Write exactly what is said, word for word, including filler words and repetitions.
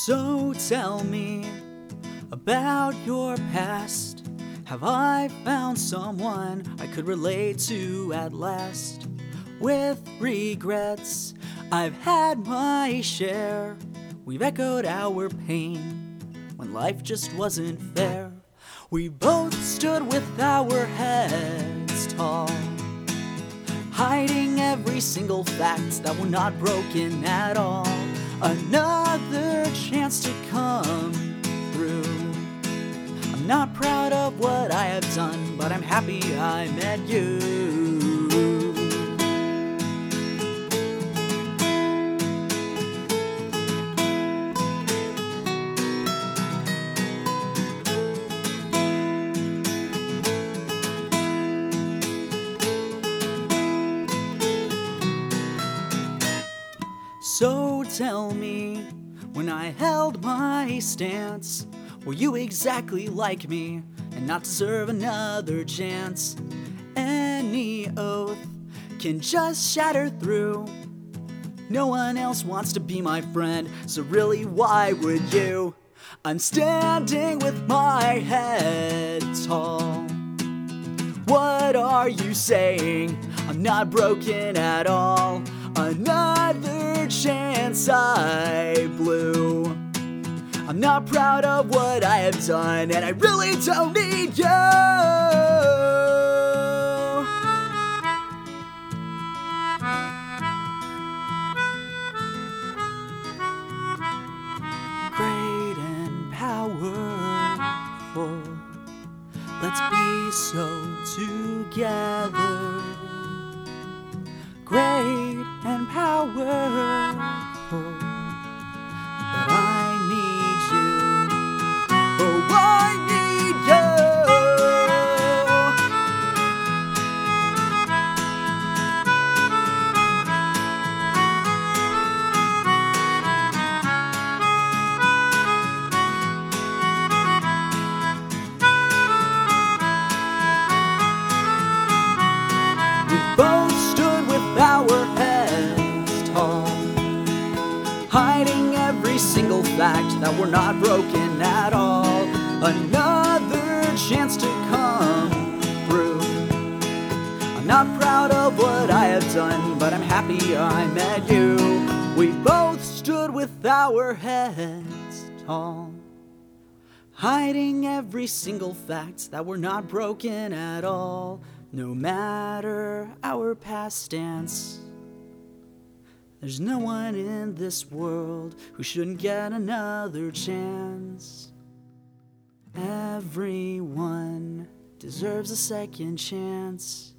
So tell me about your past. Have I found someone I could relate to at last? With regrets, I've had my share. We've echoed our pain when life just wasn't fair. We both stood with our heads tall, hiding every single fact that we're not broken at all. Another chance to come through. I'm not proud of what I have done, but I'm happy I met you. So tell me, when I held my stance, were you exactly like me and not deserve another chance? Any oath can just shatter through. No one else wants to be my friend, so really why would you? I'm standing with my head tall. What are you saying? I'm not broken at all. Another chance I blew. I'm not proud of what I have done, and I really don't need you. Great and powerful, let's be so together. Great and powerful, but I need you. Oh, I need you. We both stood with our heads tall, hiding every single fact that we're not broken at all. Another chance to come through. I'm not proud of what I have done, but I'm happy I met you. We both stood with our heads tall, hiding every single fact that we're not broken at all. No matter our past stance, there's no one in this world who shouldn't get another chance. Everyone deserves a second chance.